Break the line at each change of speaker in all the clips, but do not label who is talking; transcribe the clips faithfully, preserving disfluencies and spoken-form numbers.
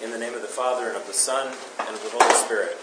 In the name of the Father, and of the Son, and of the Holy Spirit.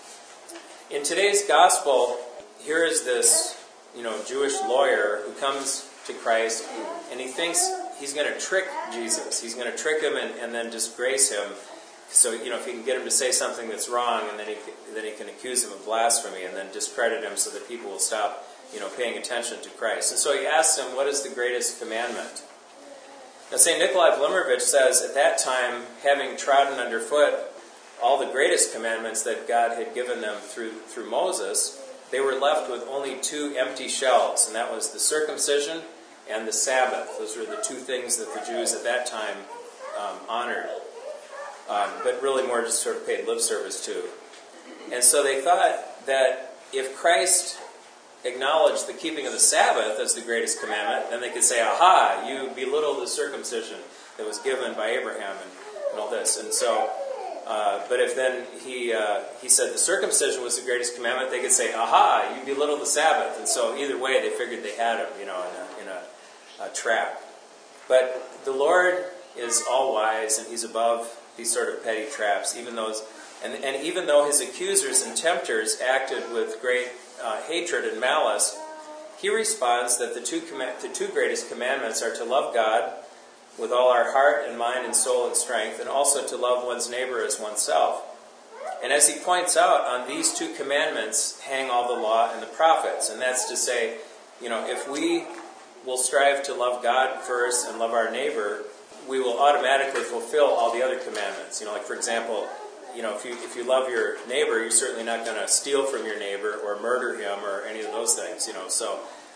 In today's gospel, here is this, you know, Jewish lawyer who comes to Christ, and he thinks he's going to trick Jesus. He's going to trick him and, and then disgrace him. So, you know, if he can get him to say something that's wrong, and then he then he can accuse him of blasphemy, and then discredit him so that people will stop, you know, paying attention to Christ. And so he asks him, what is the greatest commandment? Now, Saint Nikolai Vladimirovich says, at that time, having trodden underfoot all the greatest commandments that God had given them through through Moses, they were left with only two empty shells, and that was the circumcision and the Sabbath. Those were the two things that the Jews at that time um, honored, um, but really more just sort of paid lip service to. And so they thought that if Christ acknowledged the keeping of the Sabbath as the greatest commandment, then they could say, aha, you belittle the circumcision that was given by Abraham and, and all this. And so, uh, but if then he uh, he said the circumcision was the greatest commandment, they could say, aha, you belittle the Sabbath. And so either way, they figured they had him, you know, in a, in a, a trap. But the Lord is all-wise, and He's above these sort of petty traps, even those, and, and even though His accusers and tempters acted with great Uh, hatred and malice, He responds that the two, com- the two greatest commandments are to love God with all our heart and mind and soul and strength, and also to love one's neighbor as oneself. And as he points out, on these two commandments hang all the law and the prophets. And that's to say, you know, if we will strive to love God first and love our neighbor, we will automatically fulfill all the other commandments. You know, like for example, You know, if you if you love your neighbor, you're certainly not going to steal from your neighbor or murder him or any of those things. You know, so.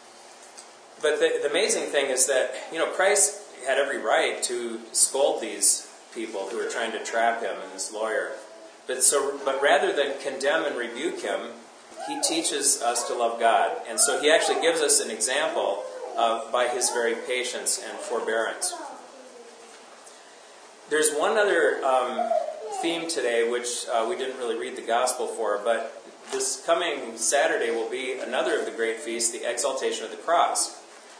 But the, the amazing thing is that, you know, Christ had every right to scold these people who were trying to trap him and this lawyer. But so, but rather than condemn and rebuke him, He teaches us to love God, and so He actually gives us an example of by His very patience and forbearance. There's one other Um, theme today, which uh, we didn't really read the gospel for, but this coming Saturday will be another of the great feasts, the exaltation of the cross.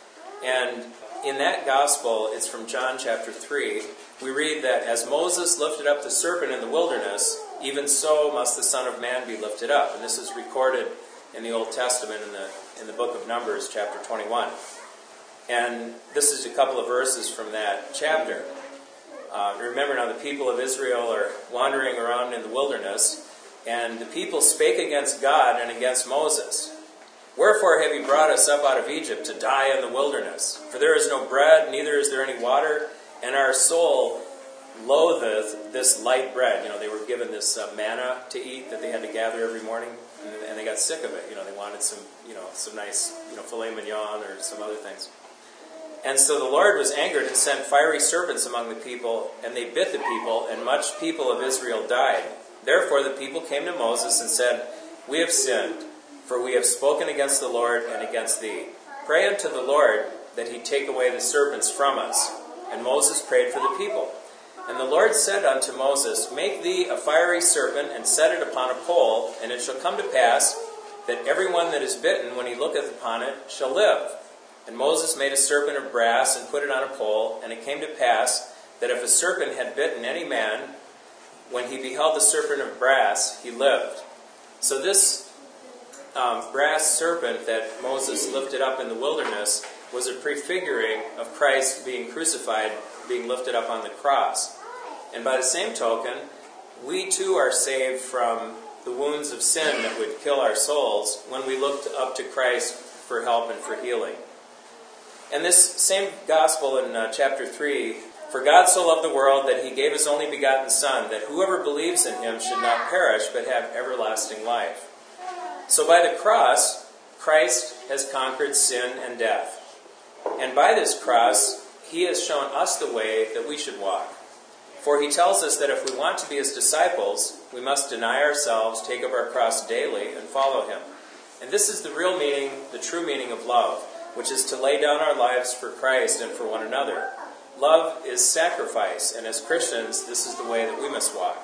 And in that gospel, it's from John chapter three, we read that as Moses lifted up the serpent in the wilderness, even so must the Son of Man be lifted up. And this is recorded in the Old Testament in the in the book of Numbers, chapter twenty-one. And this is a couple of verses from that chapter. Uh, remember now, the people of Israel are wandering around in the wilderness, and the people spake against God and against Moses. Wherefore have ye brought us up out of Egypt to die in the wilderness? For there is no bread, neither is there any water, and our soul loatheth this light bread. You know, they were given this uh, manna to eat that they had to gather every morning, and, and they got sick of it. You know, they wanted some, you know, some nice, you know, filet mignon or some other things. And so the Lord was angered and sent fiery serpents among the people, and they bit the people, and much people of Israel died. Therefore the people came to Moses and said, We have sinned, for we have spoken against the Lord and against thee. Pray unto the Lord that He take away the serpents from us. And Moses prayed for the people. And the Lord said unto Moses, Make thee a fiery serpent, and set it upon a pole, and it shall come to pass that every one that is bitten, when he looketh upon it, shall live. And Moses made a serpent of brass and put it on a pole, and it came to pass that if a serpent had bitten any man, when he beheld the serpent of brass, he lived. So this um, brass serpent that Moses lifted up in the wilderness was a prefiguring of Christ being crucified, being lifted up on the cross. And by the same token, we too are saved from the wounds of sin that would kill our souls when we looked up to Christ for help and for healing. And this same gospel in uh, chapter three, For God so loved the world that He gave His only begotten Son, that whoever believes in Him should not perish, but have everlasting life. So by the cross, Christ has conquered sin and death. And by this cross, He has shown us the way that we should walk. For He tells us that if we want to be His disciples, we must deny ourselves, take up our cross daily, and follow Him. And this is the real meaning, the true meaning of love, which is to lay down our lives for Christ and for one another. Love is sacrifice, and as Christians, this is the way that we must walk.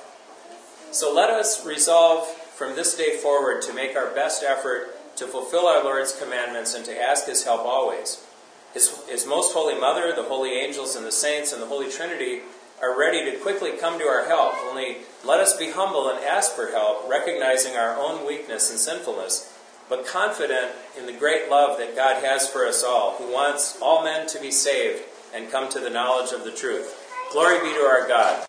So let us resolve from this day forward to make our best effort to fulfill our Lord's commandments and to ask His help always. His, His most holy Mother, the holy angels and the saints and the Holy Trinity are ready to quickly come to our help. Only let us be humble and ask for help, recognizing our own weakness and sinfulness, but confident in the great love that God has for us all, who wants all men to be saved and come to the knowledge of the truth. Glory be to our God.